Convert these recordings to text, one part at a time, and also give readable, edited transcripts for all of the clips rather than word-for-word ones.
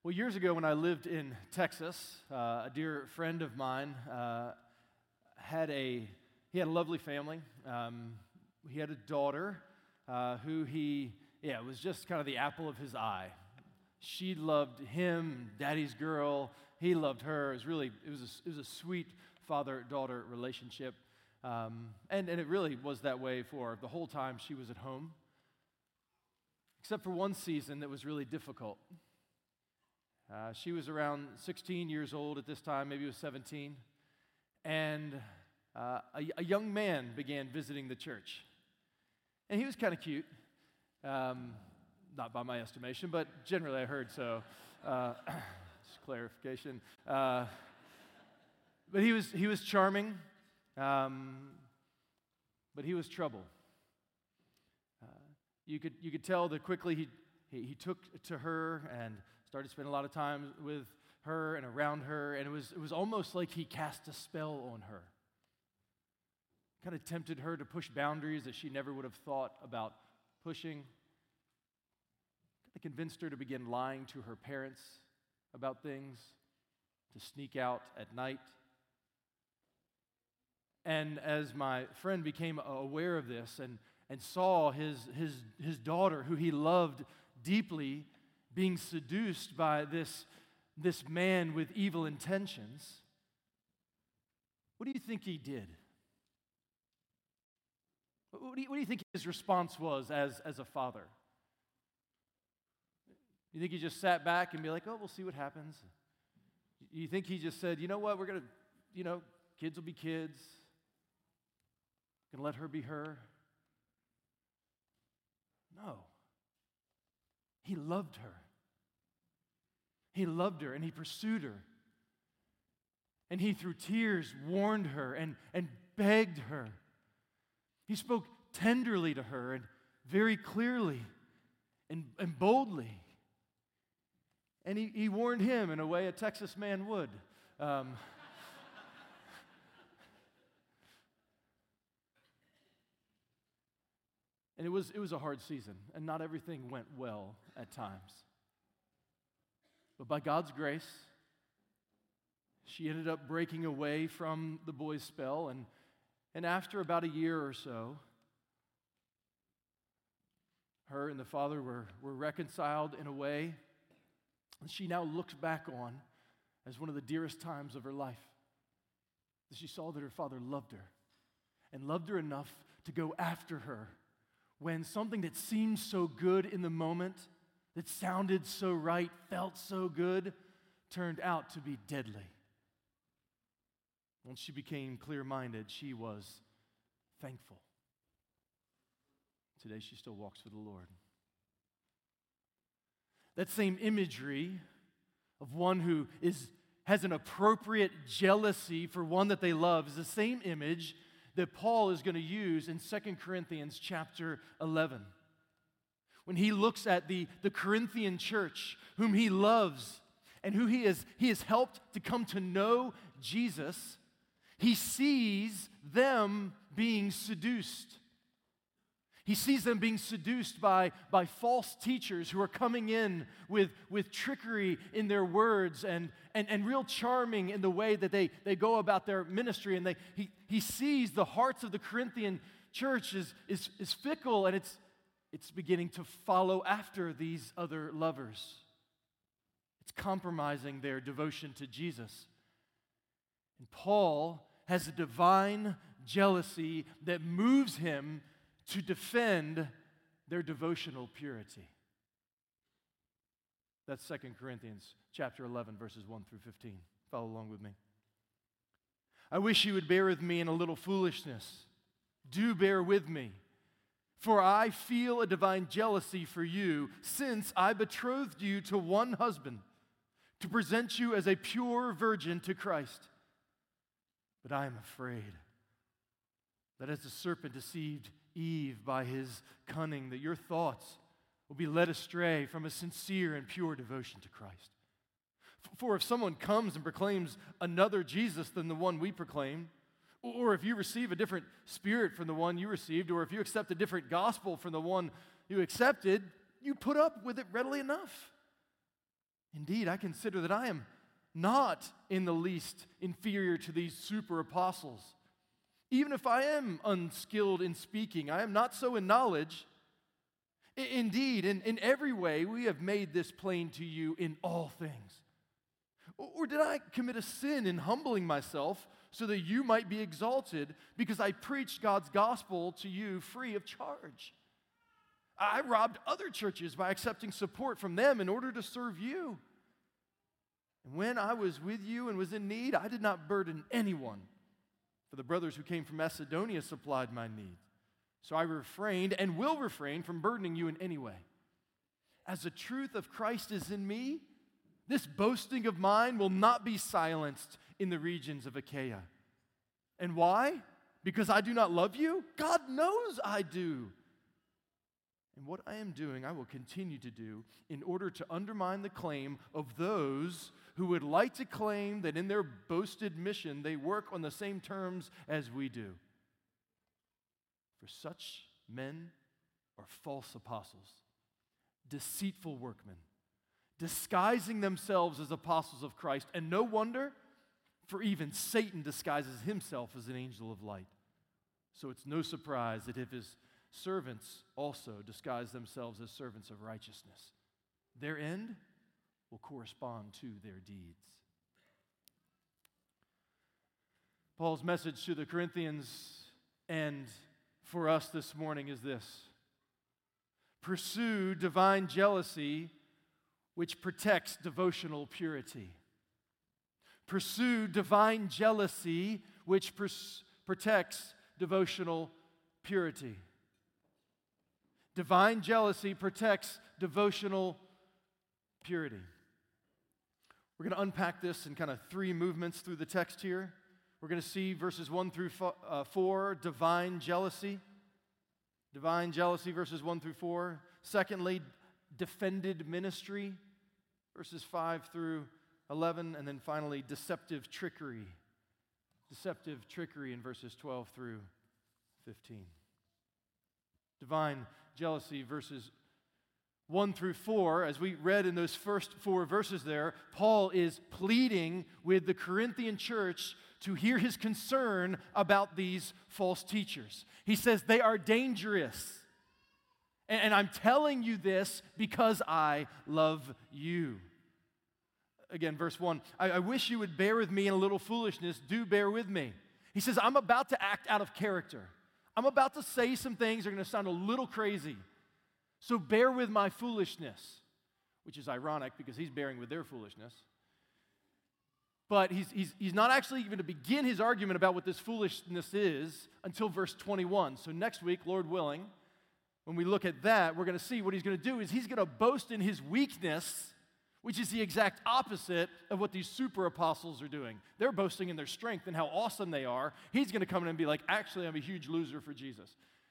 Well, years ago when I lived in Texas, a dear friend of mine he had a lovely family. He had a daughter who was just kind of the apple of his eye. She loved him, daddy's girl. He loved her. It was a sweet father-daughter relationship, and it really was that way for the whole time she was at home, except for one season that was really difficult. She was around 16 years old at this time, maybe it was 17, and a young man began visiting the church. And he was kind of cute, not by my estimation, but generally I heard so. Just clarification. But he was charming, but he was trouble. You could tell that quickly he took to her and started spending a lot of time with her and around her, and it was almost like he cast a spell on her. Kind of tempted her to push boundaries that she never would have thought about pushing. Kind of convinced her to begin lying to her parents about things, to sneak out at night. And as my friend became aware of this and saw his daughter, who he loved deeply, being seduced by this man with evil intentions, what do you think he did? What do you think his response was as a father? You think he just sat back and be like, oh, we'll see what happens? You think he just said, you know what, we're going to, kids will be kids. Going to let her be her? No. He loved her. He loved her and he pursued her. And he, through tears, warned her and begged her. He spoke tenderly to her and very clearly and boldly. And he warned him in a way a Texas man would. And it was a hard season, and not everything went well at times. But by God's grace, she ended up breaking away from the boy's spell, and after about a year or so, her and the father were reconciled in a way that she now looks back on as one of the dearest times of her life. She saw that her father loved her, and loved her enough to go after her when something that seemed so good in the moment, that sounded so right, felt so good, turned out to be deadly. Once she became clear-minded, she was thankful. Today she still walks with the Lord. That same imagery of one who has an appropriate jealousy for one that they love is the same image that Paul is going to use in 2 Corinthians chapter 11. When he looks at the Corinthian church, whom he loves and who he has helped to come to know Jesus, he sees them being seduced. He sees them being seduced by false teachers who are coming in with trickery in their words and real charming in the way that they go about their ministry. And he sees the hearts of the Corinthian church is fickle, and it's beginning to follow after these other lovers. It's compromising their devotion to Jesus. And Paul has a divine jealousy that moves him to defend their devotional purity. That's 2 Corinthians chapter 11, verses 1 through 15. Follow along with me. I wish you would bear with me in a little foolishness. Do bear with me. For I feel a divine jealousy for you, since I betrothed you to one husband, to present you as a pure virgin to Christ. But I am afraid that as the serpent deceived Eve by his cunning, that your thoughts will be led astray from a sincere and pure devotion to Christ. For if someone comes and proclaims another Jesus than the one we proclaim, or if you receive a different spirit from the one you received, or if you accept a different gospel from the one you accepted, you put up with it readily enough. Indeed, I consider that I am not in the least inferior to these super apostles. Even if I am unskilled in speaking, I am not so in knowledge. Indeed, in every way, we have made this plain to you in all things. Or did I commit a sin in humbling myself so that you might be exalted because I preached God's gospel to you free of charge? I robbed other churches by accepting support from them in order to serve you. And when I was with you and was in need, I did not burden anyone, for the brothers who came from Macedonia supplied my need. So I refrained and will refrain from burdening you in any way. As the truth of Christ is in me, this boasting of mine will not be silenced in the regions of Achaia. And why? Because I do not love you? God knows I do. And what I am doing, I will continue to do in order to undermine the claim of those who would like to claim that in their boasted mission they work on the same terms as we do. For such men are false apostles, deceitful workmen, disguising themselves as apostles of Christ. And no wonder, for even Satan disguises himself as an angel of light. So it's no surprise that if his servants also disguise themselves as servants of righteousness, their end will correspond to their deeds. Paul's message to the Corinthians and for us this morning is this: pursue divine jealousy which protects devotional purity. Pursue divine jealousy which protects devotional purity. Divine jealousy protects devotional purity. We're going to unpack this in kind of three movements through the text here. We're going to see verses 1 through 4, divine jealousy. Divine jealousy, verses 1 through 4. Secondly, defended ministry, verses 5 through 11. And then finally, deceptive trickery. Deceptive trickery in verses 12 through 15. Divine jealousy, verses 1 through 4, as we read in those first 4 verses there, Paul is pleading with the Corinthian church to hear his concern about these false teachers. He says they are dangerous. And I'm telling you this because I love you. Again, verse 1, I wish you would bear with me in a little foolishness. Do bear with me. He says, I'm about to act out of character. I'm about to say some things that are going to sound a little crazy. So bear with my foolishness, which is ironic because he's bearing with their foolishness. But he's not actually going to begin his argument about what this foolishness is until verse 21. So next week, Lord willing, when we look at that, we're going to see what he's going to do is he's going to boast in his weakness, which is the exact opposite of what these super apostles are doing. They're boasting in their strength and how awesome they are. He's going to come in and be like, actually, I'm a huge loser for Jesus.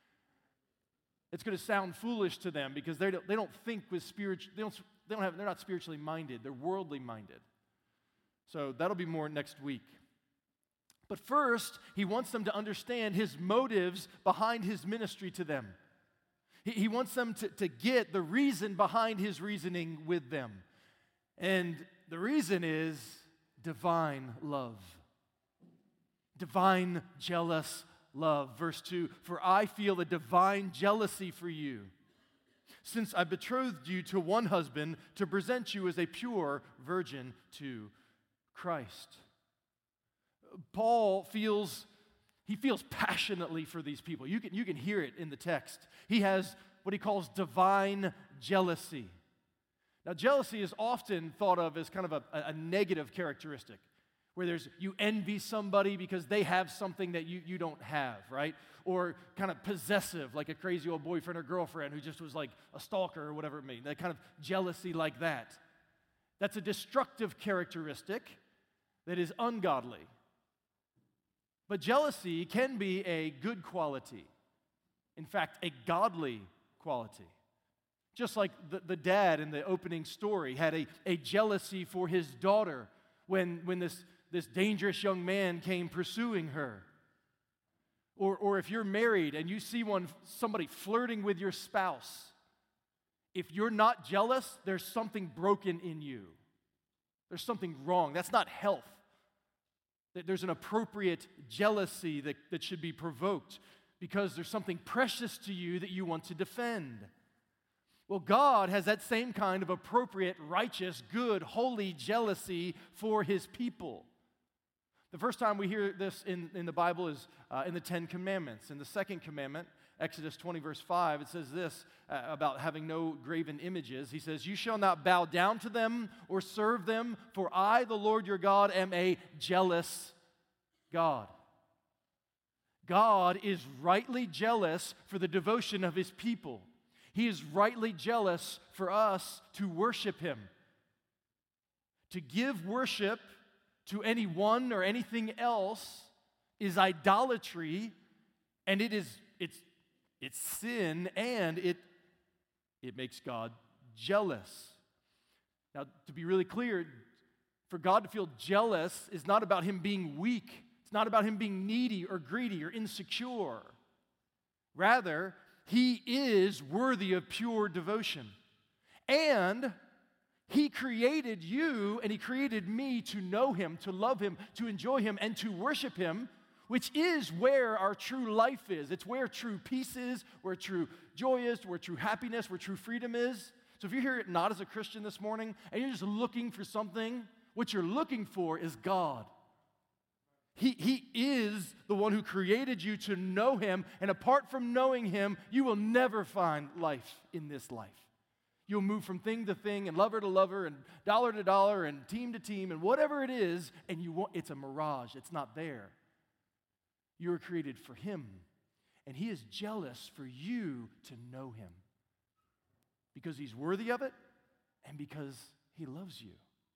It's going to sound foolish to them because they don't think with they're not spiritually minded. They're worldly minded. So that'll be more next week. But first, he wants them to understand his motives behind his ministry to them. He wants them to get the reason behind his reasoning with them. And the reason is divine love. Divine jealous love. Verse 2, for I feel a divine jealousy for you, since I betrothed you to one husband to present you as a pure virgin to Christ. Paul feels passionately for these people. You can hear it in the text. He has what he calls divine jealousy. Now, jealousy is often thought of as kind of a negative characteristic, where you envy somebody because they have something that you don't have, right? Or kind of possessive, like a crazy old boyfriend or girlfriend who just was like a stalker or whatever it may be. That kind of jealousy like that. That's a destructive characteristic that is ungodly. But jealousy can be a good quality. In fact, a godly quality. Just like the dad in the opening story had a jealousy for his daughter when this dangerous young man came pursuing her. Or if you're married and you see somebody flirting with your spouse, if you're not jealous, there's something broken in you. There's something wrong. That's not health. There's an appropriate jealousy that should be provoked because there's something precious to you that you want to defend. Well, God has that same kind of appropriate, righteous, good, holy jealousy for his people. The first time we hear this in the Bible is in the Ten Commandments. In the second commandment, Exodus 20, verse 5, it says this about having no graven images. He says, "You shall not bow down to them or serve them, for I, the Lord your God, am a jealous God." God is rightly jealous for the devotion of his people. He is rightly jealous for us to worship him. To give worship to anyone or anything else is idolatry, and it's sin, and it makes God jealous. Now, to be really clear, for God to feel jealous is not about him being weak. It's not about him being needy or greedy or insecure. Rather, he is worthy of pure devotion. And he created you and he created me to know him, to love him, to enjoy him, and to worship him, which is where our true life is. It's where true peace is, where true joy is, where true happiness, where true freedom is. So if you're here not as a Christian this morning and you're just looking for something, what you're looking for is God. He is the one who created you to know him, and apart from knowing him, you will never find life in this life. You'll move from thing to thing and lover to lover and dollar to dollar and team to team and whatever it is, and it's a mirage. It's not there. You were created for him, and he is jealous for you to know him because he's worthy of it and because he loves you.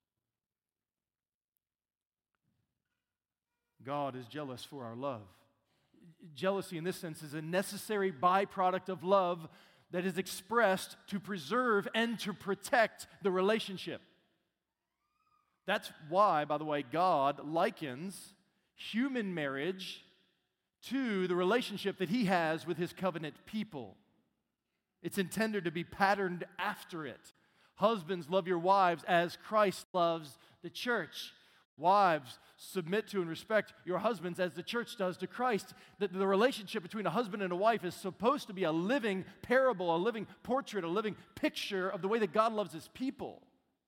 God is jealous for our love. Jealousy, in this sense, is a necessary byproduct of love that is expressed to preserve and to protect the relationship. That's why, by the way, God likens human marriage to the relationship that he has with his covenant people. It's intended to be patterned after it. Husbands, love your wives as Christ loves the church. Wives, submit to and respect your husbands as the church does to Christ. The relationship between a husband and a wife is supposed to be a living parable, a living portrait, a living picture of the way that God loves his people.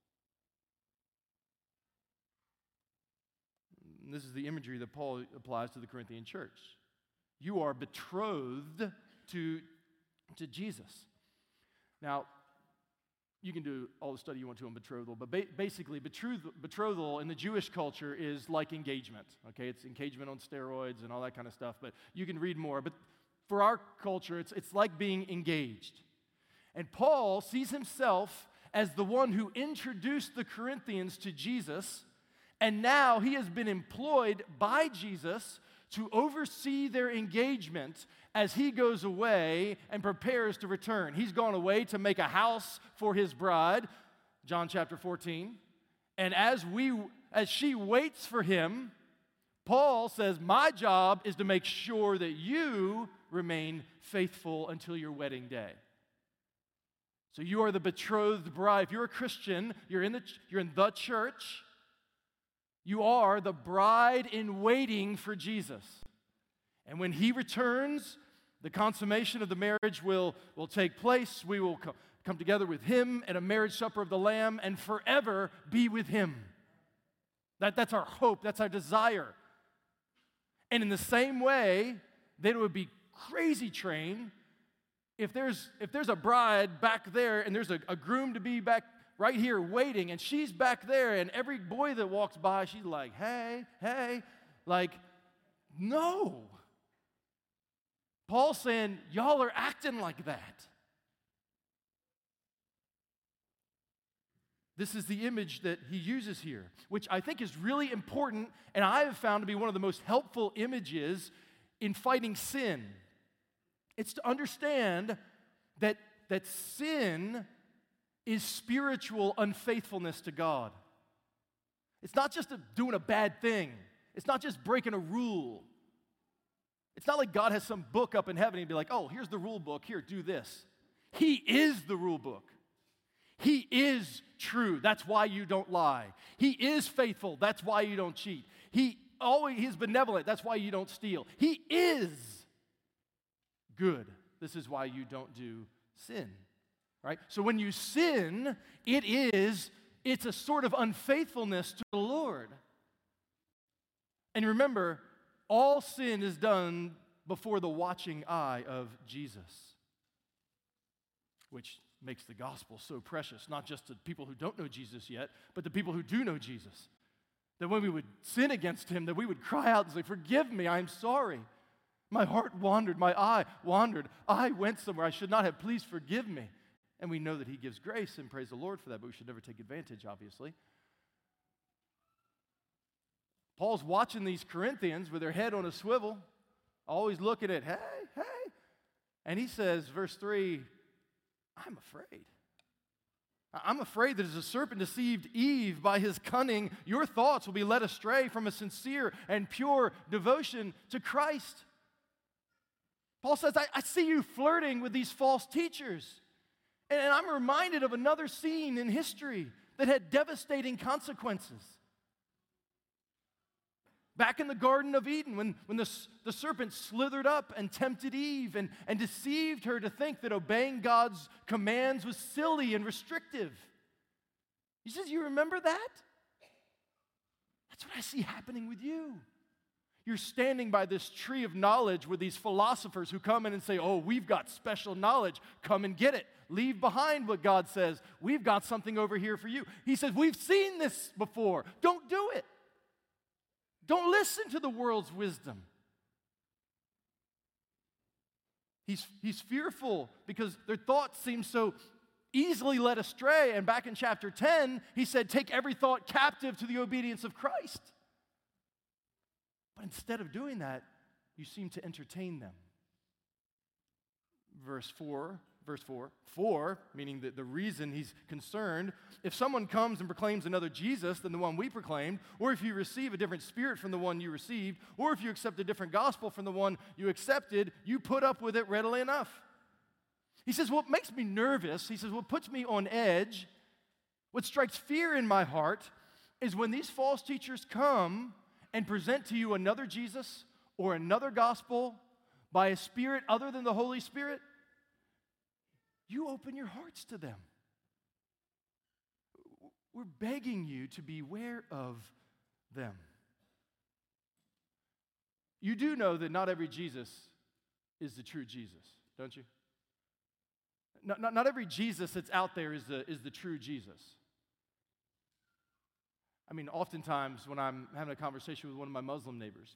And this is the imagery that Paul applies to the Corinthian church. You are betrothed to Jesus. Now, you can do all the study you want to on betrothal, but basically betrothal in the Jewish culture is like engagement, okay? It's engagement on steroids and all that kind of stuff, but you can read more. But for our culture, it's like being engaged. And Paul sees himself as the one who introduced the Corinthians to Jesus, and now he has been employed by Jesus to oversee their engagement as he goes away and prepares to return. He's gone away to make a house for his bride, John chapter 14. And as she waits for him, Paul says, my job is to make sure that you remain faithful until your wedding day. So you are the betrothed bride. If you're a Christian, you're in the church. You are the bride in waiting for Jesus. And when he returns, the consummation of the marriage will take place. We will come together with him at a marriage supper of the Lamb and forever be with him. That's our hope. That's our desire. And in the same way, that it would be crazy train if there's a bride back there and there's a groom to be back right here waiting, and she's back there, and every boy that walks by, she's like, hey, like, no. Paul's saying, y'all are acting like that. This is the image that he uses here, which I think is really important, and I have found to be one of the most helpful images in fighting sin. It's to understand that sin is spiritual unfaithfulness to God. It's not just doing a bad thing. It's not just breaking a rule. It's not like God has some book up in heaven and he'd be like, oh, here's the rule book. Here, do this. He is the rule book. He is true. That's why you don't lie. He is faithful. That's why you don't cheat. He's benevolent. That's why you don't steal. He is good. This is why you don't do sin. Right? So when you sin, it's a sort of unfaithfulness to the Lord. And remember, all sin is done before the watching eye of Jesus, which makes the gospel so precious, not just to people who don't know Jesus yet, but to people who do know Jesus. That when we would sin against him, that we would cry out and say, "Forgive me, I'm sorry. My heart wandered, my eye wandered. I went somewhere I should not have. Please forgive me." And we know that he gives grace, and praise the Lord for that, but we should never take advantage, obviously. Paul's watching these Corinthians with their head on a swivel, always looking at, hey. And he says, verse 3, I'm afraid. I'm afraid that as the serpent deceived Eve by his cunning, your thoughts will be led astray from a sincere and pure devotion to Christ. Paul says, I see you flirting with these false teachers. And I'm reminded of another scene in history that had devastating consequences. Back in the Garden of Eden, when the serpent slithered up and tempted Eve and deceived her to think that obeying God's commands was silly and restrictive. He says, you remember that? That's what I see happening with you. You're standing by this tree of knowledge with these philosophers who come in and say, oh, we've got special knowledge. Come and get it. Leave behind what God says. We've got something over here for you. He says, we've seen this before. Don't do it. Don't listen to the world's wisdom. He's fearful because their thoughts seem so easily led astray. And back in chapter 10, he said, take every thought captive to the obedience of Christ. But instead of doing that, you seem to entertain them. Verse 4, meaning the reason he's concerned, if someone comes and proclaims another Jesus than the one we proclaimed, or if you receive a different spirit from the one you received, or if you accept a different gospel from the one you accepted, you put up with it readily enough. He says, what makes me nervous, he says, what puts me on edge, what strikes fear in my heart, is when these false teachers come and present to you another Jesus or another gospel by a spirit other than the Holy Spirit, you open your hearts to them. We're begging you to beware of them. You do know that not every Jesus is the true Jesus, don't you? Not every Jesus that's out there is the true Jesus. I mean, oftentimes when I'm having a conversation with one of my Muslim neighbors,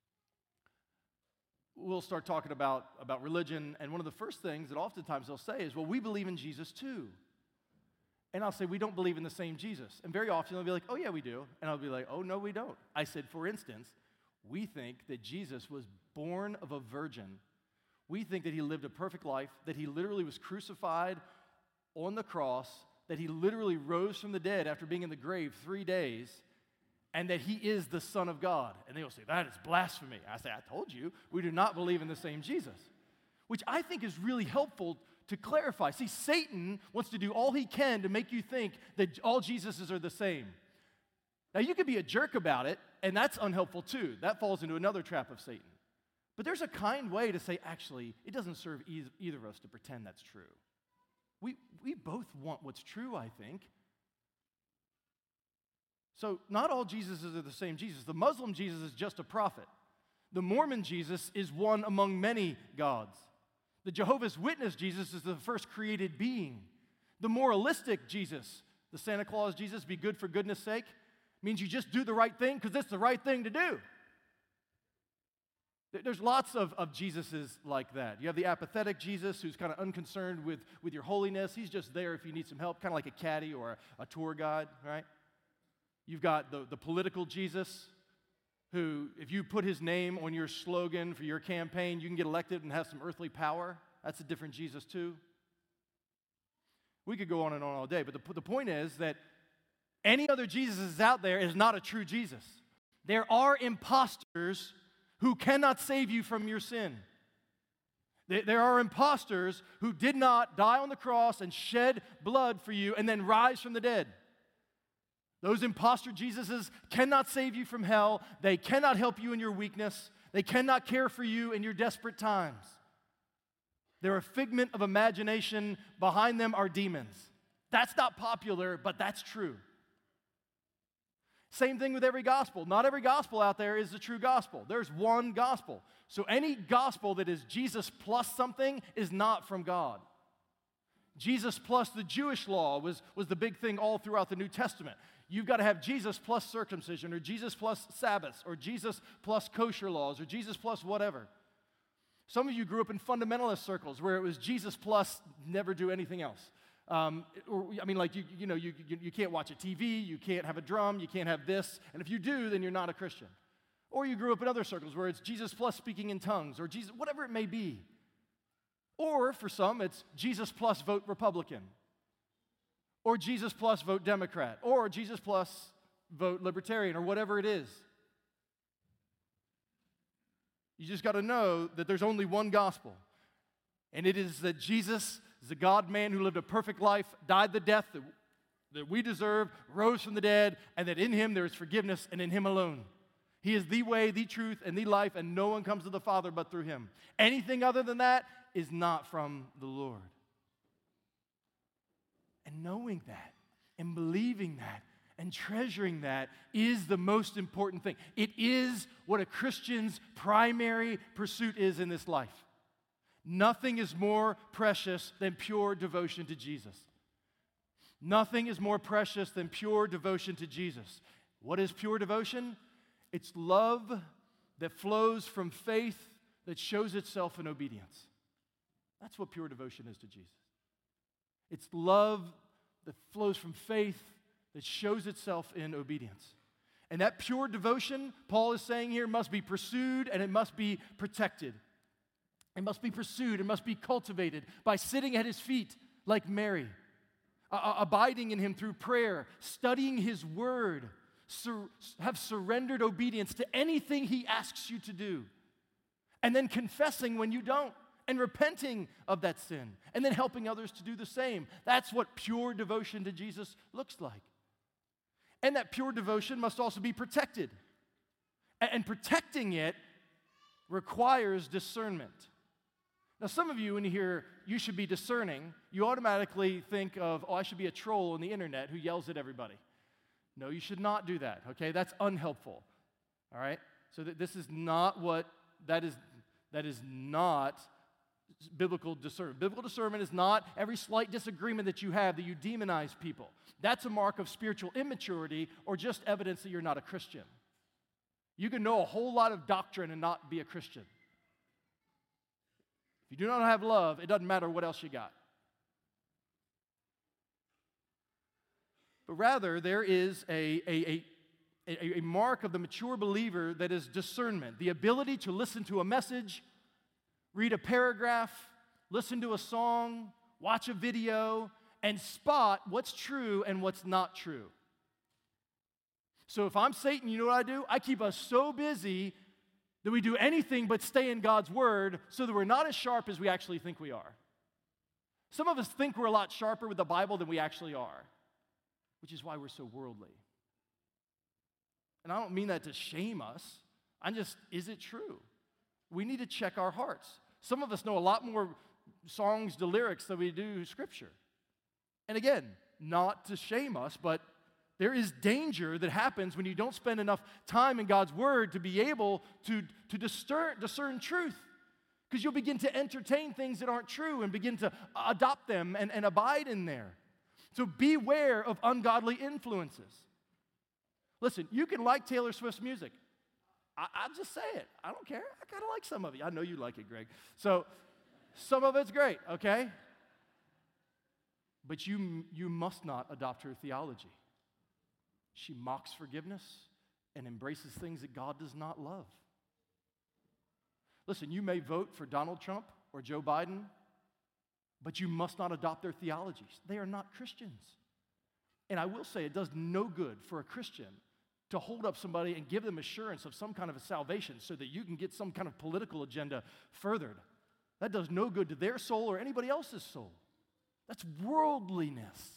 we'll start talking about religion, and one of the first things that oftentimes they'll say is, well, we believe in Jesus too. And I'll say, we don't believe in the same Jesus. And very often they'll be like, oh yeah, we do. And I'll be like, oh no, we don't. I said, for instance, we think that Jesus was born of a virgin. We think that he lived a perfect life, that he literally was crucified on the cross, that he literally rose from the dead after being in the grave 3 days, and that he is the Son of God. And they will say, that is blasphemy. I say, I told you, we do not believe in the same Jesus. Which I think is really helpful to clarify. See, Satan wants to do all he can to make you think that all Jesuses are the same. Now, you could be a jerk about it, and that's unhelpful too. That falls into another trap of Satan. But there's a kind way to say, actually, it doesn't serve either of us to pretend that's true. We both want what's true, I think. So not all Jesuses are the same Jesus. The Muslim Jesus is just a prophet. The Mormon Jesus is one among many gods. The Jehovah's Witness Jesus is the first created being. The moralistic Jesus, the Santa Claus Jesus, be good for goodness sake, means you just do the right thing because it's the right thing to do. There's lots of Jesuses like that. You have the apathetic Jesus who's kind of unconcerned with your holiness. He's just there if you need some help, kind of like a caddy or a tour guide, right? You've got the political Jesus who, if you put his name on your slogan for your campaign, you can get elected and have some earthly power. That's a different Jesus too. We could go on and on all day, but the point is that any other Jesus is out there is not a true Jesus. There are imposters who cannot save you from your sin. There are imposters who did not die on the cross and shed blood for you and then rise from the dead. Those imposter Jesuses cannot save you from hell. They cannot help you in your weakness. They cannot care for you in your desperate times. They're a figment of imagination. Behind them are demons. That's not popular, but that's true. Same thing with every gospel. Not every gospel out there is the true gospel. There's one gospel. So any gospel that is Jesus plus something is not from God. Jesus plus the Jewish law was the big thing all throughout the New Testament. You've got to have Jesus plus circumcision, or Jesus plus Sabbaths, or Jesus plus kosher laws, or Jesus plus whatever. Some of you grew up in fundamentalist circles where it was Jesus plus never do anything else. You can't watch a TV, you can't have a drum, you can't have this, and if you do, then you're not a Christian. Or you grew up in other circles where it's Jesus plus speaking in tongues, or Jesus, whatever it may be. Or for some, it's Jesus plus vote Republican, or Jesus plus vote Democrat, or Jesus plus vote Libertarian, or whatever it is. You just got to know that there's only one gospel, and it is that Jesus is a God-man who lived a perfect life, died the death that we deserve, rose from the dead, and that in him there is forgiveness, and in him alone. He is the way, the truth, and the life, and no one comes to the Father but through him. Anything other than that is not from the Lord. And knowing that, and believing that, and treasuring that is the most important thing. It is what a Christian's primary pursuit is in this life. Nothing is more precious than pure devotion to Jesus. Nothing is more precious than pure devotion to Jesus. What is pure devotion? It's love that flows from faith that shows itself in obedience. That's what pure devotion is to Jesus. It's love that flows from faith that shows itself in obedience. And that pure devotion, Paul is saying here, must be pursued and it must be protected. It must be pursued, it must be cultivated by sitting at his feet like Mary, abiding in him through prayer, studying his word, have surrendered obedience to anything he asks you to do, and then confessing when you don't, and repenting of that sin, and then helping others to do the same. That's what pure devotion to Jesus looks like. And that pure devotion must also be protected. And protecting it requires discernment. Now, some of you, when you hear you should be discerning, you automatically think of, I should be a troll on the internet who yells at everybody. No, you should not do that, okay? That's unhelpful, all right? So this is not what, that is not biblical discernment. Biblical discernment is not every slight disagreement that you have that you demonize people. That's a mark of spiritual immaturity or just evidence that you're not a Christian. You can know a whole lot of doctrine and not be a Christian. If you do not have love, it doesn't matter what else you got. But rather, there is a mark of the mature believer that is discernment, the ability to listen to a message, read a paragraph, listen to a song, watch a video, and spot what's true and what's not true. So if I'm Satan, you know what I do? I keep us so busy that we do anything but stay in God's word so that we're not as sharp as we actually think we are. Some of us think we're a lot sharper with the Bible than we actually are, which is why we're so worldly. And I don't mean that to shame us. Is it true? We need to check our hearts. Some of us know a lot more songs to lyrics than we do scripture. And again, not to shame us, but there is danger that happens when you don't spend enough time in God's word to be able to discern truth. Because you'll begin to entertain things that aren't true and begin to adopt them and abide in there. So beware of ungodly influences. Listen, you can like Taylor Swift's music. I'll just say it. I don't care. I kind of like some of it. I know you like it, Greg. So some of it's great, okay? But you must not adopt her theology. She mocks forgiveness and embraces things that God does not love. Listen, you may vote for Donald Trump or Joe Biden, but you must not adopt their theologies. They are not Christians. And I will say it does no good for a Christian to hold up somebody and give them assurance of some kind of a salvation so that you can get some kind of political agenda furthered. That does no good to their soul or anybody else's soul. That's worldliness.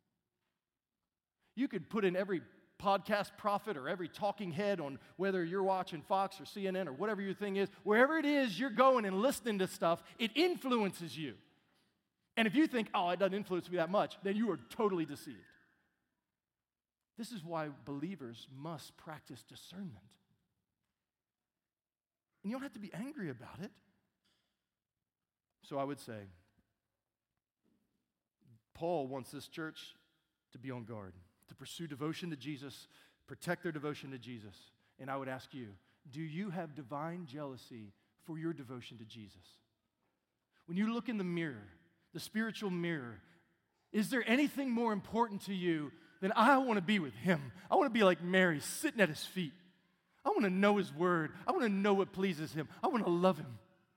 You could put in every podcast prophet or every talking head on whether you're watching Fox or CNN or whatever your thing is, wherever it is you're going and listening to stuff, it influences you. And if you think, oh, it doesn't influence me that much, then you are totally deceived. This is why believers must practice discernment. And you don't have to be angry about it. So I would say, Paul wants this church to be on guard, to pursue devotion to Jesus, protect their devotion to Jesus. And I would ask you, do you have divine jealousy for your devotion to Jesus? When you look in the mirror, the spiritual mirror, is there anything more important to you than I want to be with him? I want to be like Mary, sitting at his feet. I want to know his word. I want to know what pleases him. I want to love him.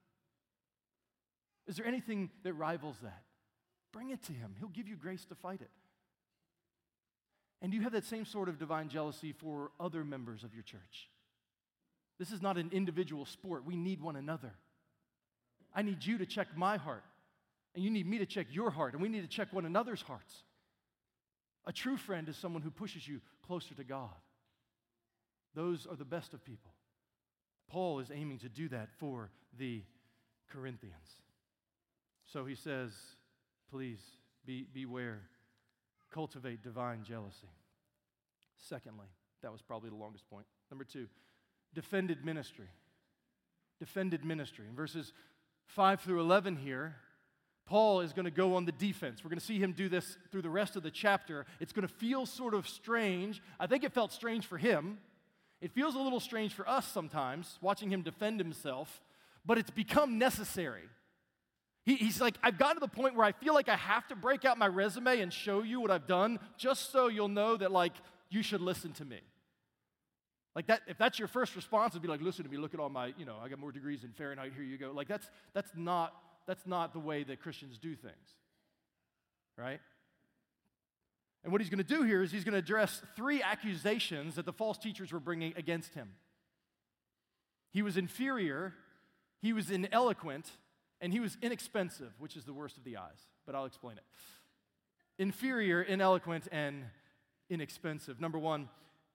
Is there anything that rivals that? Bring it to him. He'll give you grace to fight it. And do you have that same sort of divine jealousy for other members of your church? This is not an individual sport. We need one another. I need you to check my heart, and you need me to check your heart, and we need to check one another's hearts. A true friend is someone who pushes you closer to God. Those are the best of people. Paul is aiming to do that for the Corinthians. So he says, please beware, cultivate divine jealousy. Secondly, that was probably the longest point. Number 2, defended ministry. Defended ministry. In verses 5 through 11 here, Paul is going to go on the defense. We're going to see him do this through the rest of the chapter. It's going to feel sort of strange. I think it felt strange for him. It feels a little strange for us sometimes, watching him defend himself, but it's become necessary. He's like, I've gotten to the point where I feel like I have to break out my resume and show you what I've done, just so you'll know that, like, you should listen to me. Like that, if that's your first response, it'd be like, listen to me, look at all my, I got more degrees in Fahrenheit, here you go. Like, that's not the way that Christians do things, right? And what he's going to do here is he's going to address 3 accusations that the false teachers were bringing against him. He was inferior, he was ineloquent, and he was inexpensive, which is the worst of the eyes, but I'll explain it. Inferior, ineloquent, and inexpensive. Number 1,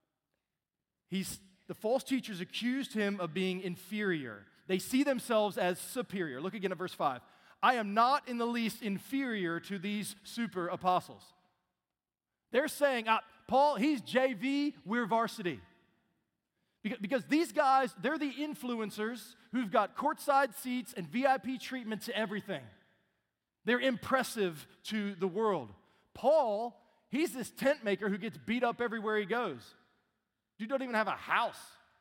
the false teachers accused him of being inferior. They see themselves as superior. Look again at verse 5. I am not in the least inferior to these super apostles. They're saying, Paul, he's JV, we're varsity. Because these guys, they're the influencers who've got courtside seats and VIP treatment to everything. They're impressive to the world. Paul, he's this tent maker who gets beat up everywhere he goes. Dude don't even have a house.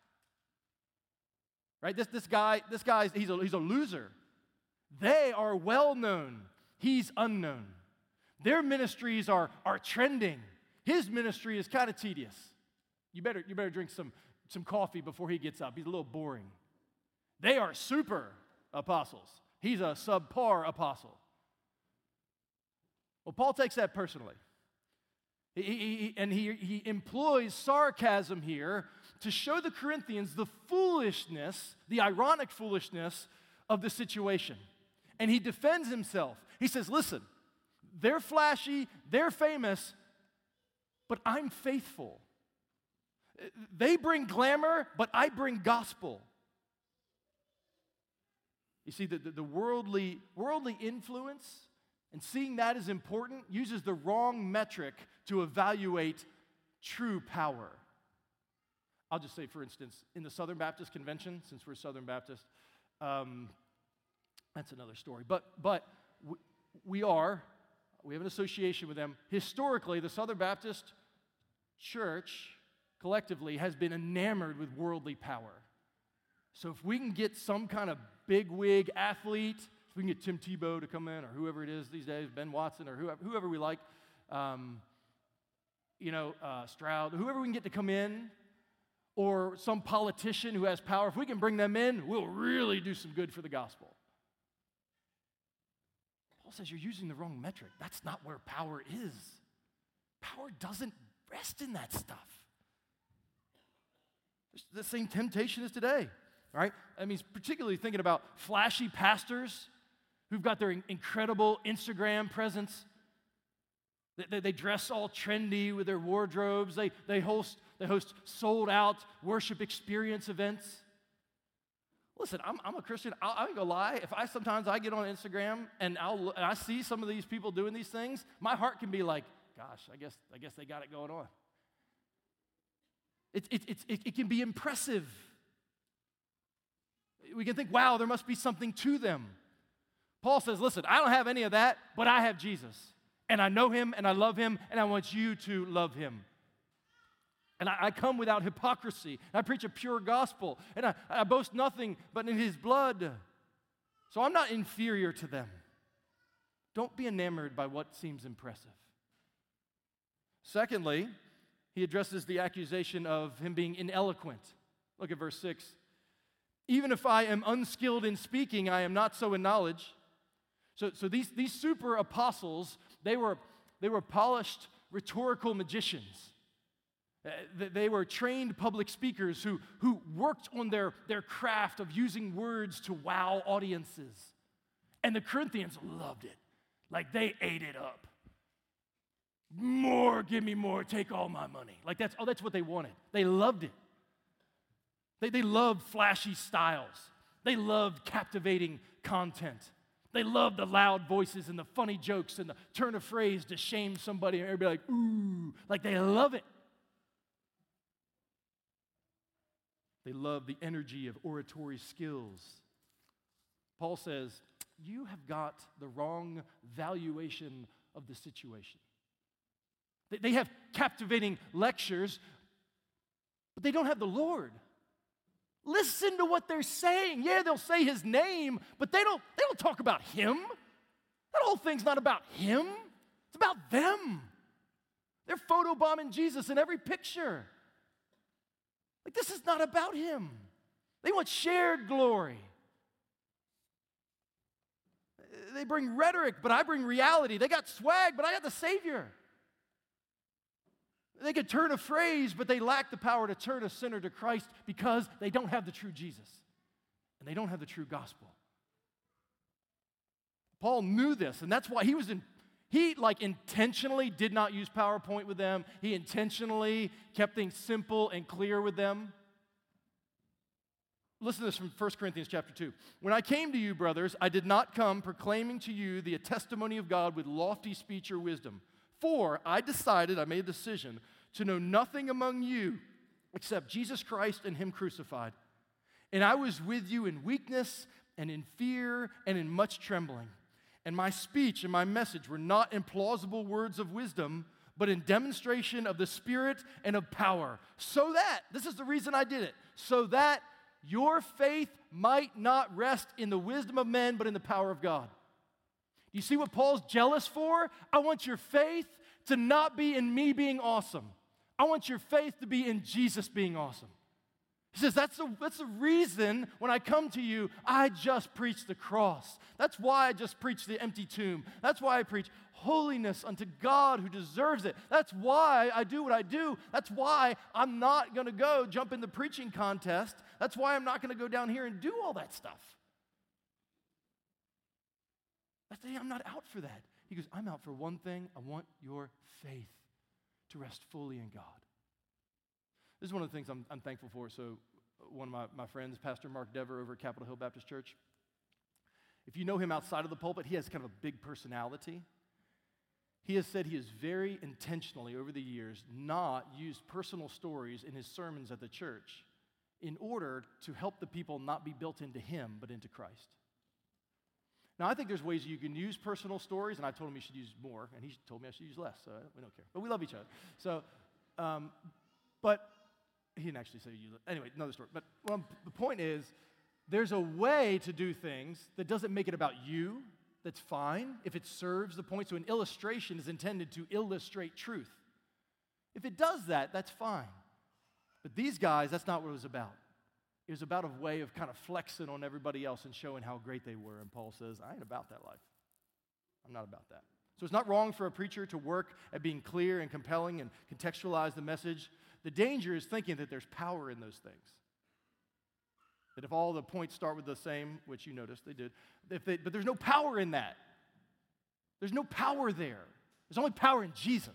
Right? This guy, he's a loser. They are well known. He's unknown. Their ministries are trending. His ministry is kind of tedious. You better drink some coffee before he gets up. He's a little boring. They are super apostles. He's a subpar apostle. Well, Paul takes that personally. He employs sarcasm here to show the Corinthians the foolishness, the ironic foolishness of the situation. And he defends himself. He says, listen, they're flashy, they're famous, but I'm faithful. They bring glamour, but I bring gospel. You see, the worldly influence, and seeing that as important, uses the wrong metric to evaluate true power. I'll just say, for instance, in the Southern Baptist Convention, since we're Southern Baptist, that's another story. But we have an association with them. Historically, the Southern Baptist Church collectively has been enamored with worldly power. So if we can get some kind of bigwig athlete, if we can get Tim Tebow to come in, or whoever it is these days, Ben Watson, or whoever we like, Stroud, whoever we can get to come in, or some politician who has power, if we can bring them in, we'll really do some good for the gospel. Paul says you're using the wrong metric. That's not where power is. Power doesn't rest in that stuff. It's the same temptation as today, right? I mean, particularly thinking about flashy pastors who've got their incredible Instagram presence. They dress all trendy with their wardrobes. They host sold-out worship experience events. Listen, I'm a Christian. I ain't gonna lie. If sometimes I get on Instagram and I see some of these people doing these things, my heart can be like, gosh, I guess they got it going on. It can be impressive. We can think, wow, there must be something to them. Paul says, listen, I don't have any of that, but I have Jesus. And I know him, and I love him, and I want you to love him. And I come without hypocrisy. I preach a pure gospel, and I boast nothing but in his blood. So I'm not inferior to them. Don't be enamored by what seems impressive. Secondly, he addresses the accusation of him being ineloquent. Look at verse 6. Even if I am unskilled in speaking, I am not so in knowledge. So these super apostles, they were polished rhetorical magicians. They were trained public speakers who worked on their craft of using words to wow audiences. And the Corinthians loved it. Like they ate it up. More, give me more, take all my money. Like that's what they wanted. They loved it. They loved flashy styles. They loved captivating content. They loved the loud voices and the funny jokes and the turn of phrase to shame somebody and everybody like, ooh, like they love it. They love the energy of oratory skills. Paul says, you have got the wrong valuation of the situation. They have captivating lectures, but they don't have the Lord. Listen to what they're saying. Yeah, they'll say his name, but they don't talk about him. That whole thing's not about him. It's about them. They're photobombing Jesus in every picture. Like, this is not about him. They want shared glory. They bring rhetoric, but I bring reality. They got swag, but I got the Savior. They could turn a phrase, but they lack the power to turn a sinner to Christ because they don't have the true Jesus. And they don't have the true gospel. Paul knew this, and that's why he intentionally did not use PowerPoint with them. He intentionally kept things simple and clear with them. Listen to this from 1 Corinthians chapter 2. When I came to you, brothers, I did not come proclaiming to you the testimony of God with lofty speech or wisdom. For I made a decision to know nothing among you except Jesus Christ and him crucified. And I was with you in weakness and in fear and in much trembling. And my speech and my message were not in plausible words of wisdom, but in demonstration of the Spirit and of power. So that, this is the reason I did it, so that your faith might not rest in the wisdom of men, but in the power of God. You see what Paul's jealous for? I want your faith to not be in me being awesome. I want your faith to be in Jesus being awesome. He says, that's the reason when I come to you, I just preach the cross. That's why I just preach the empty tomb. That's why I preach holiness unto God who deserves it. That's why I do what I do. That's why I'm not going to go jump in the preaching contest. That's why I'm not going to go down here and do all that stuff. I'm not out for that. He goes, I'm out for one thing. I want your faith to rest fully in God. This is one of the things I'm thankful for. So one of my friends, Pastor Mark Dever over at Capitol Hill Baptist Church, if you know him outside of the pulpit, he has kind of a big personality. He has said he has very intentionally over the years not used personal stories in his sermons at the church in order to help the people not be built into him, but into Christ. Now, I think there's ways you can use personal stories, and I told him he should use more, and he told me I should use less, so we don't care. But we love each other. So, but he didn't actually say use it. Anyway, another story. But the point is, there's a way to do things that doesn't make it about you. That's fine if it serves the point. So an illustration is intended to illustrate truth. If it does that, that's fine. But these guys, that's not what it was about. It was about a way of kind of flexing on everybody else and showing how great they were. And Paul says, I ain't about that life. I'm not about that. So it's not wrong for a preacher to work at being clear and compelling and contextualize the message. The danger is thinking that there's power in those things. That if all the points start with the same, which you noticed they did, but there's no power in that. There's no power there. There's only power in Jesus.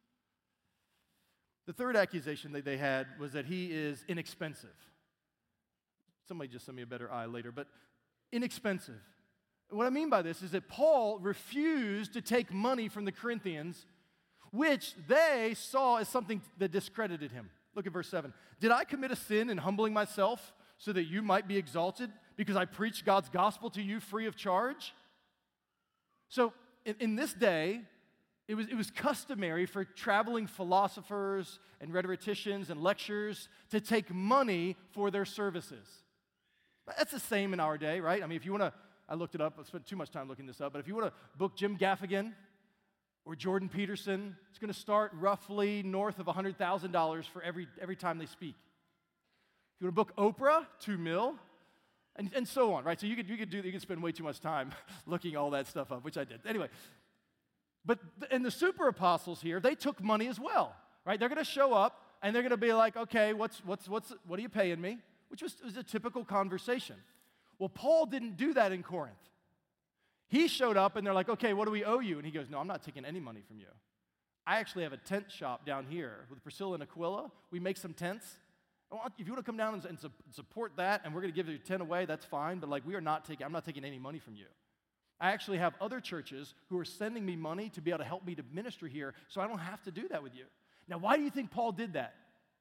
The third accusation that they had was that he is inexpensive. Somebody just send me a better eye later, but inexpensive. What I mean by this is that Paul refused to take money from the Corinthians, which they saw as something that discredited him. Look at verse 7. Did I commit a sin in humbling myself so that you might be exalted because I preached God's gospel to you free of charge? So in this day, it was customary for traveling philosophers and rhetoricians and lecturers to take money for their services. That's the same in our day, right? I mean, if you want to, I looked it up, I spent too much time looking this up, but if you want to book Jim Gaffigan or Jordan Peterson, it's going to start roughly north of $100,000 for every time they speak. If you want to book Oprah, $2 million, and so on, right? So you could spend way too much time looking all that stuff up, which I did. Anyway, and the super apostles here, they took money as well, right? They're going to show up and they're going to be like, okay, what are you paying me? Which was a typical conversation. Well, Paul didn't do that in Corinth. He showed up and they're like, okay, what do we owe you? And he goes, no, I'm not taking any money from you. I actually have a tent shop down here with Priscilla and Aquila. We make some tents. If you want to come down and support that and we're going to give your tent away, that's fine. But like, I'm not taking any money from you. I actually have other churches who are sending me money to be able to help me to minister here, so I don't have to do that with you. Now, why do you think Paul did that?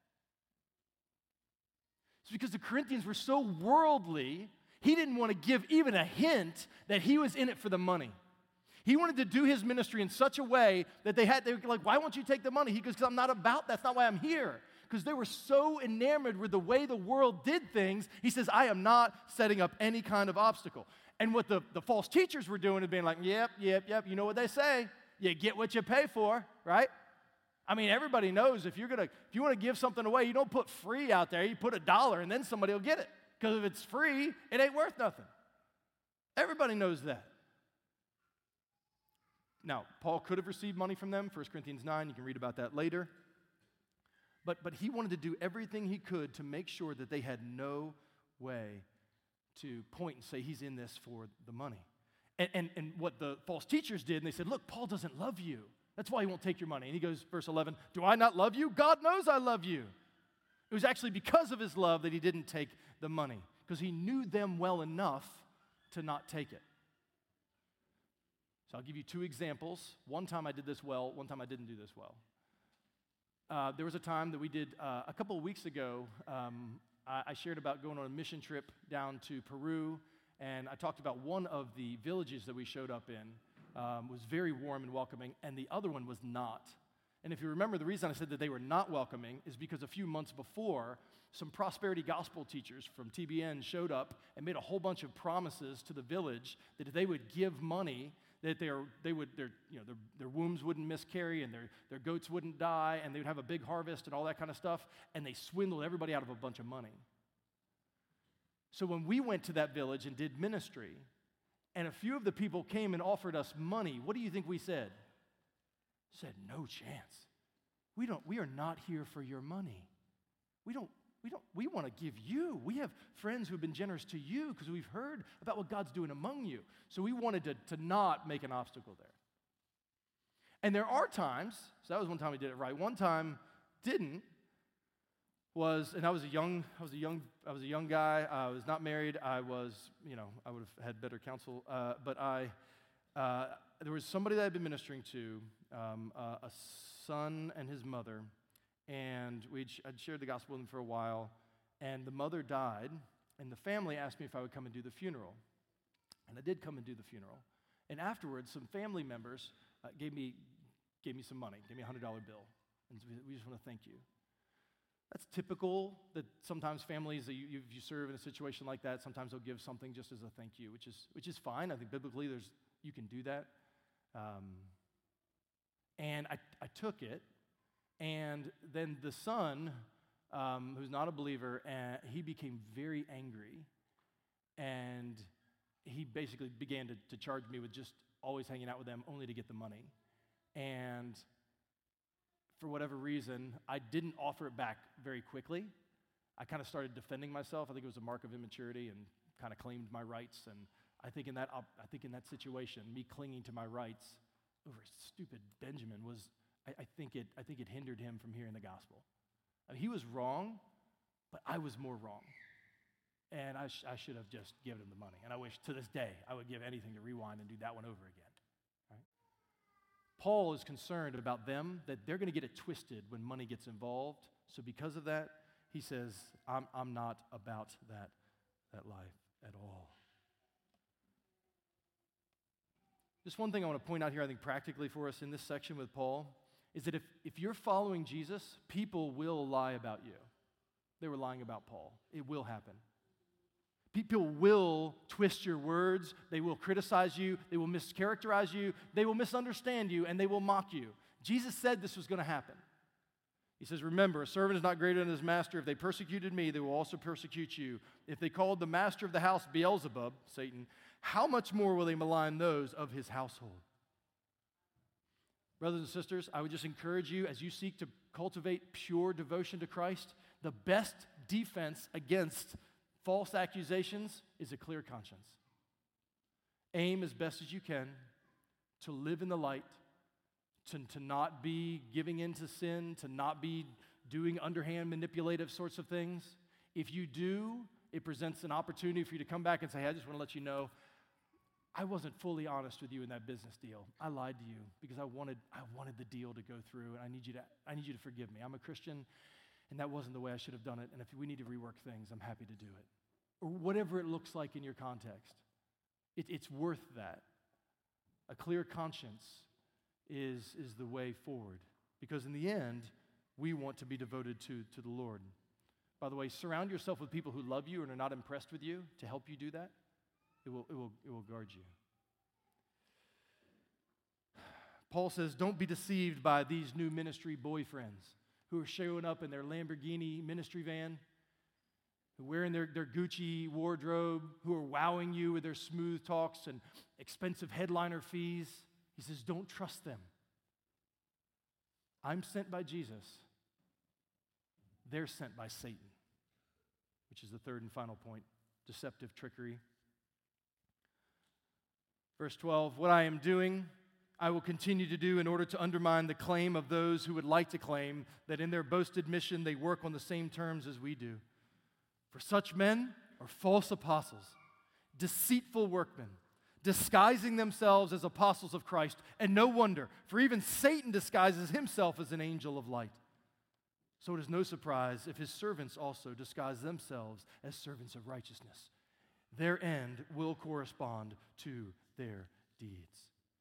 It's because the Corinthians were so worldly, he didn't want to give even a hint that he was in it for the money. He wanted to do his ministry in such a way that they were like, why won't you take the money? He goes, because I'm not about that. That's not why I'm here. Because they were so enamored with the way the world did things, he says, I am not setting up any kind of obstacle. And what the false teachers were doing is being like, yep, you know what they say. You get what you pay for, right? I mean, everybody knows if you want to give something away, you don't put free out there. You put $1 and then somebody will get it. Because if it's free, it ain't worth nothing. Everybody knows that. Now, Paul could have received money from them, 1 Corinthians 9, you can read about that later. But he wanted to do everything he could to make sure that they had no way to point and say he's in this for the money. And what the false teachers did, and they said, look, Paul doesn't love you. That's why he won't take your money. And he goes, verse 11, do I not love you? God knows I love you. It was actually because of his love that he didn't take the money, because he knew them well enough to not take it. So I'll give you two examples. One time I did this well, one time I didn't do this well. There was a time that we did, a couple of weeks ago, I shared about going on a mission trip down to Peru, and I talked about one of the villages that we showed up in was very warm and welcoming, and the other one was not. And if you remember, the reason I said that they were not welcoming is because a few months before, some prosperity gospel teachers from TBN showed up and made a whole bunch of promises to the village that if they would give money, that their wombs wouldn't miscarry and their goats wouldn't die and they would have a big harvest and all that kind of stuff, and they swindled everybody out of a bunch of money. So when we went to that village and did ministry, and a few of the people came and offered us money, what do you think we said? Said, no chance. We are not here for your money. We want to give you. We have friends who have been generous to you because we've heard about what God's doing among you. So we wanted to not make an obstacle there. And there are times, so that was one time we did it right. One time didn't, and I was a young guy. I was not married. I would have had better counsel. But there was somebody that I'd been ministering to, a son and his mother, and I'd shared the gospel with them for a while, and the mother died, and the family asked me if I would come and do the funeral. And I did come and do the funeral. And afterwards, some family members gave me some money, gave me a $100 bill, and we just want to thank you. That's typical that sometimes families, if you serve in a situation like that, sometimes they'll give something just as a thank you, which is fine. I think biblically you can do that. And I took it, and then the son, who's not a believer, he became very angry, and he basically began to charge me with just always hanging out with them only to get the money. And for whatever reason, I didn't offer it back very quickly, I kind of started defending myself. I think it was a mark of immaturity and kind of claimed my rights. And I think in that situation, me clinging to my rights over stupid Benjamin was, I think it hindered him from hearing the gospel. I mean, he was wrong, but I was more wrong. And I should have just given him the money. And I wish to this day I would give anything to rewind and do that one over again. Right? Paul is concerned about them, that they're going to get it twisted when money gets involved. So because of that, he says, I'm not about that life at all. Just one thing I want to point out here, I think practically for us in this section with Paul, is that if you're following Jesus, people will lie about you. They were lying about Paul. It will happen. People will twist your words. They will criticize you. They will mischaracterize you. They will misunderstand you, and they will mock you. Jesus said this was going to happen. He says, remember, a servant is not greater than his master. If they persecuted me, they will also persecute you. If they called the master of the house Beelzebub, Satan, how much more will they malign those of his household? Brothers and sisters, I would just encourage you, as you seek to cultivate pure devotion to Christ, the best defense against false accusations is a clear conscience. Aim as best as you can to live in the light, to not be giving in to sin, to not be doing underhand manipulative sorts of things. If you do, it presents an opportunity for you to come back and say, hey, I just want to let you know, I wasn't fully honest with you in that business deal. I lied to you because I wanted the deal to go through, and I need you to forgive me. I'm a Christian, and that wasn't the way I should have done it, and if we need to rework things, I'm happy to do it. Or whatever it looks like in your context. It's worth that. A clear conscience is the way forward, because in the end, we want to be devoted to the Lord. By the way, surround yourself with people who love you and are not impressed with you to help you do that. It will guard you. Paul says, don't be deceived by these new ministry boyfriends who are showing up in their Lamborghini ministry van, who are wearing their Gucci wardrobe, who are wowing you with their smooth talks and expensive headliner fees. He says, don't trust them. I'm sent by Jesus. They're sent by Satan, which is the third and final point, deceptive trickery. Verse 12, what I am doing, I will continue to do in order to undermine the claim of those who would like to claim that in their boasted mission they work on the same terms as we do. For such men are false apostles, deceitful workmen, disguising themselves as apostles of Christ. And no wonder, for even Satan disguises himself as an angel of light. So it is no surprise if his servants also disguise themselves as servants of righteousness. Their end will correspond to their deeds.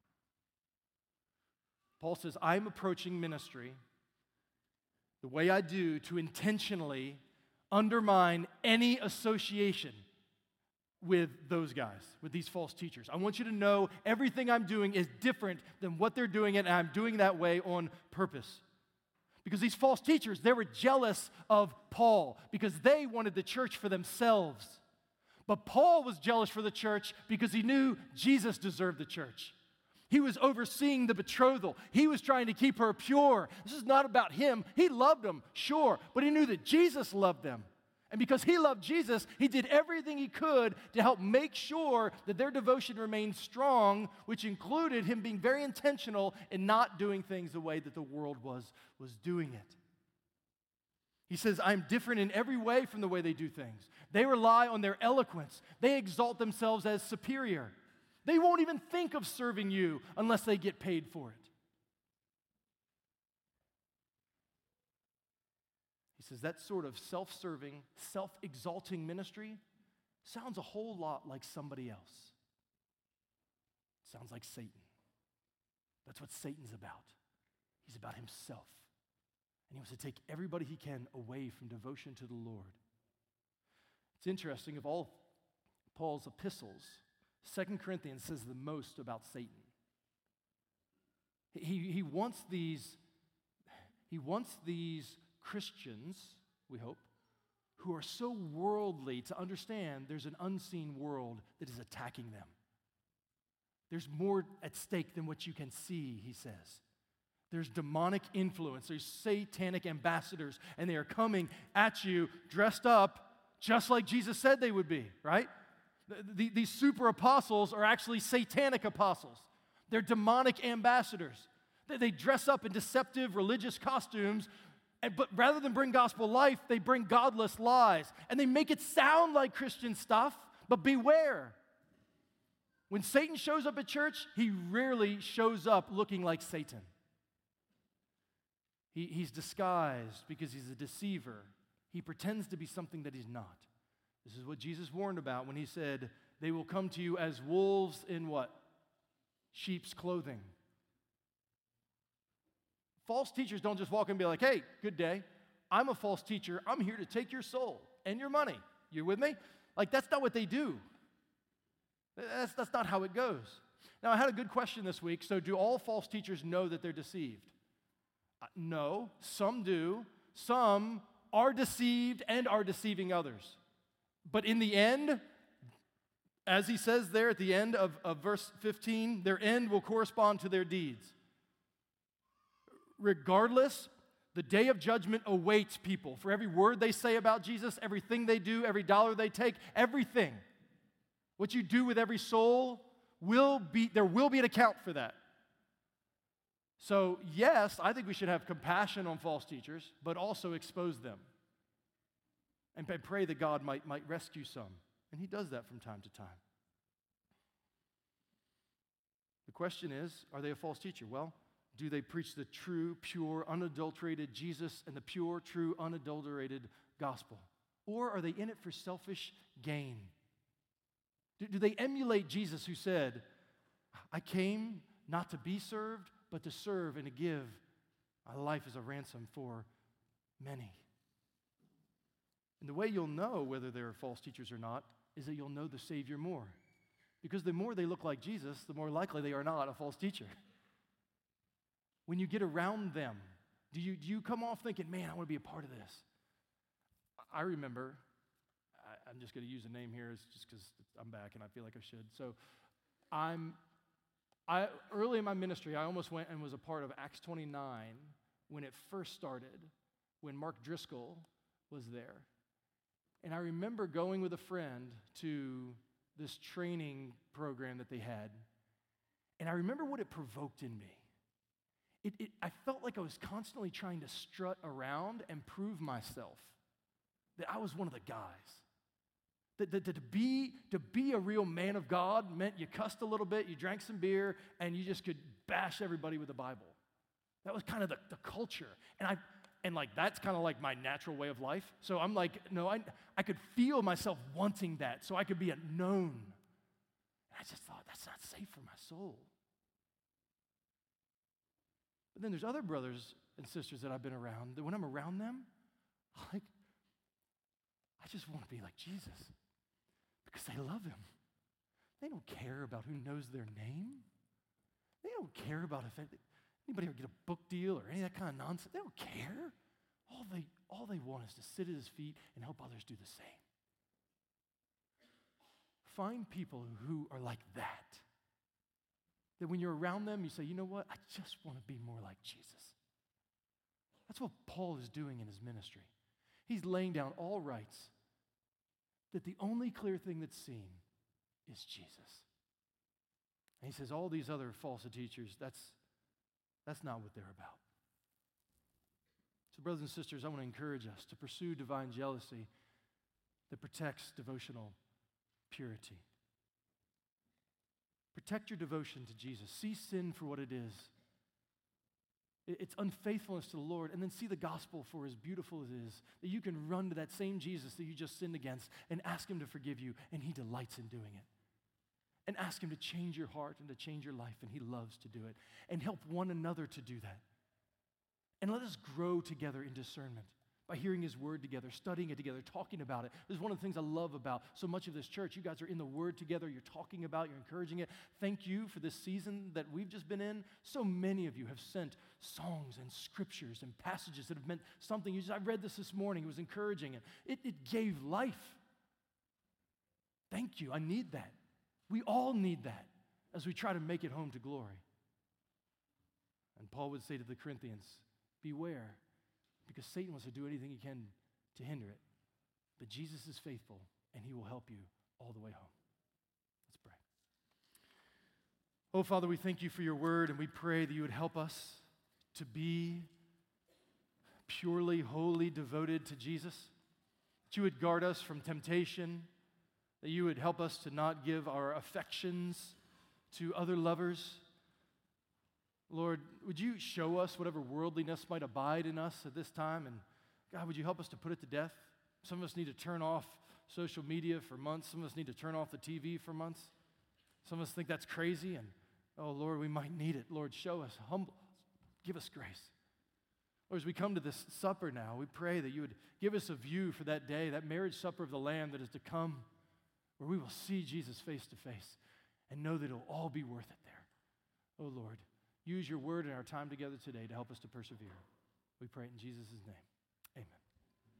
Paul says, I'm approaching ministry the way I do to intentionally undermine any association with those guys, with these false teachers. I want you to know everything I'm doing is different than what they're doing, and I'm doing that way on purpose. Because these false teachers, they were jealous of Paul because they wanted the church for themselves. But Paul was jealous for the church because he knew Jesus deserved the church. He was overseeing the betrothal. He was trying to keep her pure. This is not about him. He loved them, sure, but he knew that Jesus loved them. And because he loved Jesus, he did everything he could to help make sure that their devotion remained strong, which included him being very intentional in not doing things the way that the world was doing it. He says, I'm different in every way from the way they do things. They rely on their eloquence. They exalt themselves as superior. They won't even think of serving you unless they get paid for it. He says that sort of self-serving, self-exalting ministry sounds a whole lot like somebody else. It sounds like Satan. That's what Satan's about. He's about himself. And he wants to take everybody he can away from devotion to the Lord. It's interesting, of all Paul's epistles, 2 Corinthians says the most about Satan. He wants these Christians, we hope, who are so worldly to understand there's an unseen world that is attacking them. There's more at stake than what you can see, he says. There's demonic influence. There's satanic ambassadors, and they are coming at you dressed up just like Jesus said they would be, right? These super apostles are actually satanic apostles. They're demonic ambassadors. They dress up in deceptive religious costumes, but rather than bring gospel life, they bring godless lies. And they make it sound like Christian stuff, but beware. When Satan shows up at church, he rarely shows up looking like Satan. He's disguised because he's a deceiver. He pretends to be something that he's not. This is what Jesus warned about when he said, they will come to you as wolves in what? Sheep's clothing. False teachers don't just walk in and be like, hey, good day. I'm a false teacher. I'm here to take your soul and your money. You with me? Like, that's not what they do. That's not how it goes. Now, I had a good question this week. So do all false teachers know that they're deceived? No, some do. Some are deceived and are deceiving others. But in the end, as he says there at the end of verse 15, their end will correspond to their deeds. Regardless, the day of judgment awaits people. For every word they say about Jesus, everything they do, every dollar they take, everything. What you do with every soul there will be an account for that. So, yes, I think we should have compassion on false teachers, but also expose them. And pray that God might rescue some. And he does that from time to time. The question is, are they a false teacher? Well, do they preach the true, pure, unadulterated Jesus and the pure, true, unadulterated gospel? Or are they in it for selfish gain? Do they emulate Jesus who said, I came not to be served, but to serve and to give my life as a ransom for many? And the way you'll know whether they're false teachers or not is that you'll know the Savior more. Because the more they look like Jesus, the more likely they are not a false teacher. When you get around them, do you come off thinking, man, I want to be a part of this? I remember, I'm just going to use a name here just because I'm back and I feel like I should. So early in my ministry, I almost went and was a part of Acts 29 when it first started, when Mark Driscoll was there. And I remember going with a friend to this training program that they had. And I remember what it provoked in me. I felt like I was constantly trying to strut around and prove myself that I was one of the guys. That to be a real man of God meant you cussed a little bit, you drank some beer, and you just could bash everybody with the Bible. That was kind of the culture. And like that's kind of like my natural way of life. So I'm like, no, I could feel myself wanting that so I could be known. And I just thought, that's not safe for my soul. But then there's other brothers and sisters that I've been around that when I'm around them, like, I just want to be like Jesus because they love him. They don't care about who knows their name. They don't care about if anybody will get a book deal or any of that kind of nonsense. They don't care. All they want is to sit at his feet and help others do the same. Find people who are like that. That when you're around them, you say, you know what? I just want to be more like Jesus. That's what Paul is doing in his ministry. He's laying down all rights that the only clear thing that's seen is Jesus. And he says all these other false teachers, that's not what they're about. So brothers and sisters, I want to encourage us to pursue divine jealousy that protects devotional purity. Protect your devotion to Jesus. See sin for what it is. It's unfaithfulness to the Lord, and then see the gospel for as beautiful as it is, that you can run to that same Jesus that you just sinned against and ask him to forgive you, and he delights in doing it. And ask him to change your heart and to change your life, and he loves to do it. And help one another to do that. And let us grow together in discernment by hearing his word together, studying it together, talking about it. This is one of the things I love about so much of this church. You guys are in the word together, you're talking about, you're encouraging it. Thank you for this season that we've just been in. So many of you have sent songs and scriptures and passages that have meant something. I read this morning, it was encouraging. It gave life. Thank you, I need that. We all need that as we try to make it home to glory. And Paul would say to the Corinthians, beware, because Satan wants to do anything he can to hinder it. But Jesus is faithful, and he will help you all the way home. Let's pray. Oh, Father, we thank you for your word, and we pray that you would help us to be purely, wholly devoted to Jesus, that you would guard us from temptation, that you would help us to not give our affections to other lovers. Lord, would you show us whatever worldliness might abide in us at this time? And God, would you help us to put it to death? Some of us need to turn off social media for months. Some of us need to turn off the TV for months. Some of us think that's crazy, and oh, Lord, we might need it. Lord, show us, humble us, give us grace. Lord, as we come to this supper now, we pray that you would give us a view for that day, that marriage supper of the Lamb that is to come, where we will see Jesus face to face and know that it'll all be worth it there. Oh, Lord, use your word in our time together today to help us to persevere. We pray it in Jesus' name.